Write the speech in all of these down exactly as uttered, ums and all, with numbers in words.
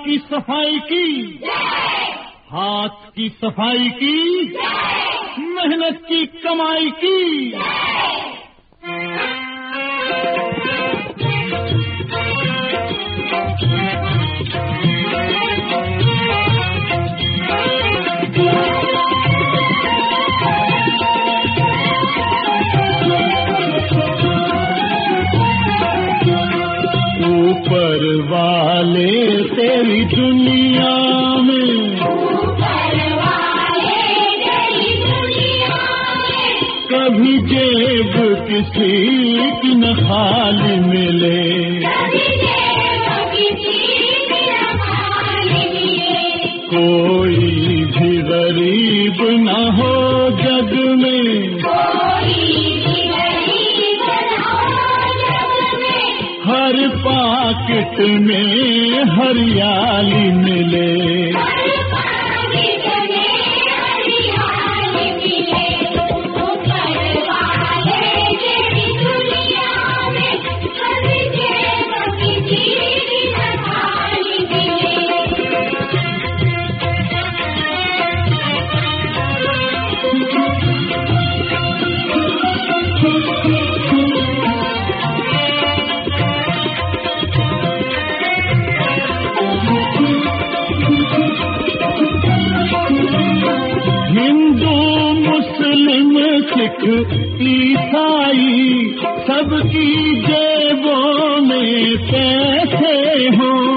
की सफाई की, हाथ की सफाई की, मेहनत की कमाई की। ऊपर वाले तेरी दुनिया में, ऊपर वाले तेरी दुनिया में, कभी जेब किसी की न खाली मिले, कभी जेब किसी की न खाली मिले। कोई भी गरीब न हो जग में, कोई भी गरीब न हो जग में, हर पाकिट में हरियाली मिले, हर पाकिट में हरियाली मिले। ऊपर वाले तेरी दुनिया में, कभी जेब किसी की न खाली मिले। हिंदू मुस्लिम सिख ईसाई सबकी जेबों में पैसे हों,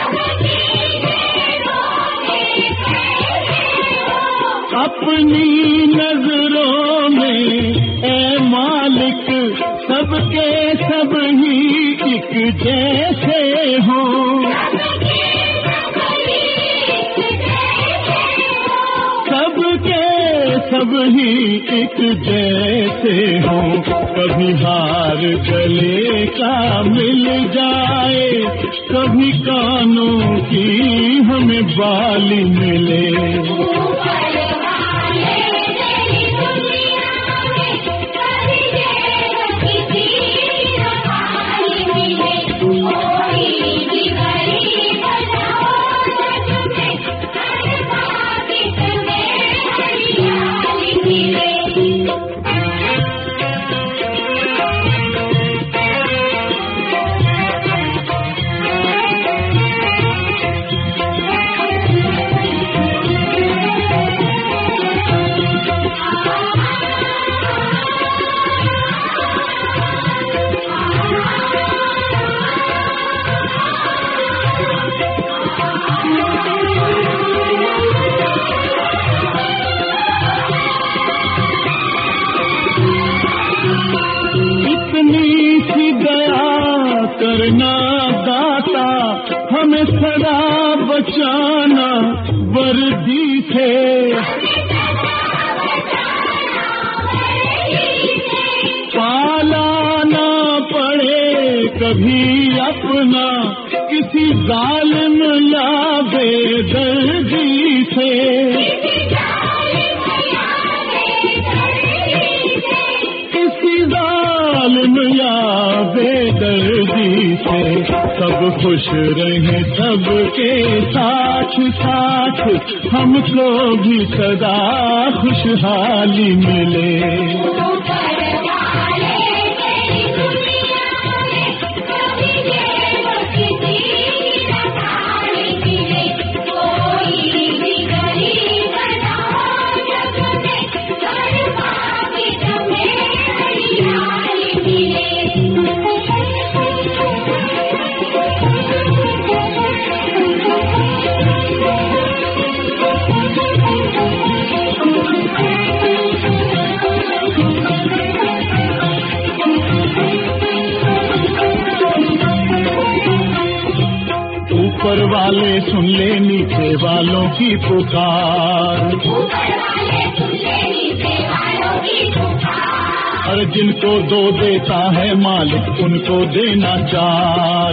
अपनी नजरों में ए मालिक सबके सब ही एक जैसे हों, सबके सब ही एक जैसे हों। कभी हार गले का मिल जाए, कभी कानों की हमें बाली मिले। करना दाता हमें सदा बचाना वर्दी से, पाला ना पड़े कभी अपना किसी जालिम या बेदर्दी से, किसी जालिम या बेदर्दी से। सब खुश रहे सबके साथ साथ, हमको भी सदा खुशहाली मिले। ऊपर वाले सुन ले नीचे वालों की पुकार, और जिनको दो देता है मालिक उनको देना चार,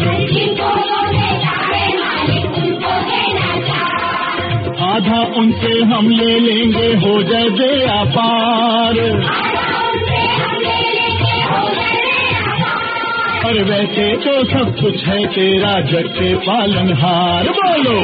आधा उनसे हम ले लेंगे हो जाए दया पार। और वैसे तो सब कुछ है तेरा जग के पालनहार। बोलो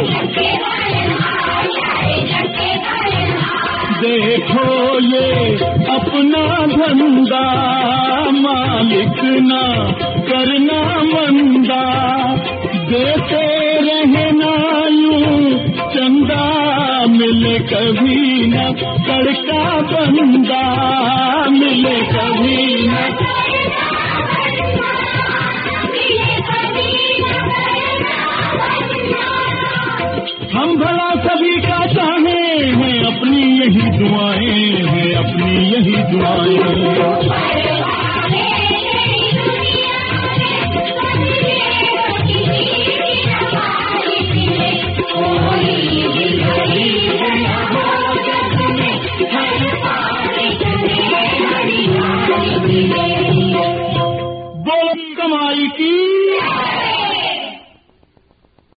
देखो ये अपना धंधा मालिक ना करना मंदा, देते रहना यूं चंदा, मिले कभी न कड़का बंदा, मिले कभी न। हम भला सभी का चाहे हैं, अपनी यही दुआएं हैं, अपनी यही दुआएं। बोल कमाई की